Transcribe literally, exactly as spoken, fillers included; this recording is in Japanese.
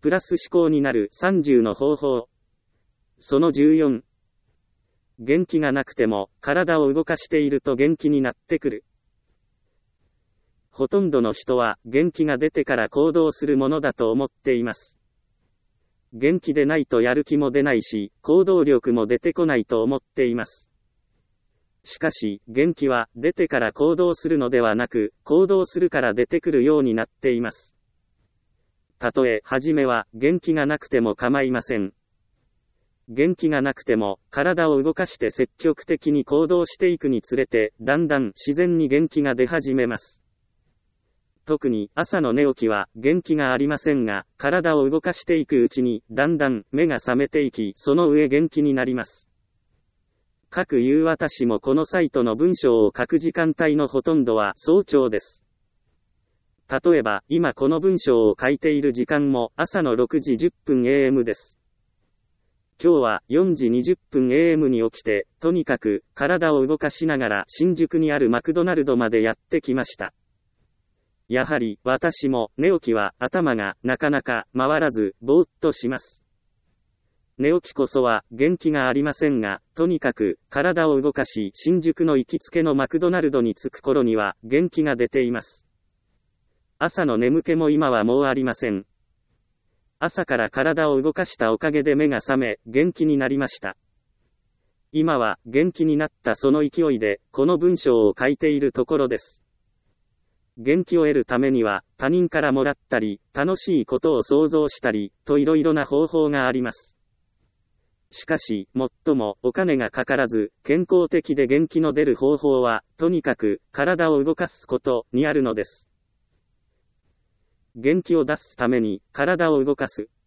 プラス思考になるさんじゅうの方法。そのじゅうよん。元気がなくても体を動かしていると元気になってくる。ほとんどの人は元気が出てから行動するものだと思っています。元気でないとやる気も出ないし、行動力も出てこないと思っています。しかし、元気は出てから行動するのではなく、行動するから出てくるようになっています。たとえ、はじめは元気がなくても構いません。元気がなくても、体を動かして積極的に行動していくにつれて、だんだん自然に元気が出始めます。特に朝の寝起きは元気がありませんが、体を動かしていくうちに、だんだん目が覚めていき、その上元気になります。かくいう私もこのサイトの文章を書く時間帯のほとんどは早朝です。例えば、今この文章を書いている時間も朝のろくじじゅっぷん エーエム です。今日はよじにじゅっぷん エーエム に起きて、とにかく体を動かしながら新宿にあるマクドナルドまでやってきました。やはり私も寝起きは頭がなかなか回らずぼーっとします。寝起きこそは元気がありませんが、とにかく体を動かし新宿の行きつけのマクドナルドに着く頃には元気が出ています。朝の眠気も今はもうありません。朝から体を動かしたおかげで目が覚め、元気になりました。今は元気になったその勢いで、この文章を書いているところです。元気を得るためには、他人からもらったり、楽しいことを想像したり、といろいろな方法があります。しかし、最もお金がかからず、健康的で元気の出る方法は、とにかく体を動かすことにあるのです。元気を出すために体を動かす。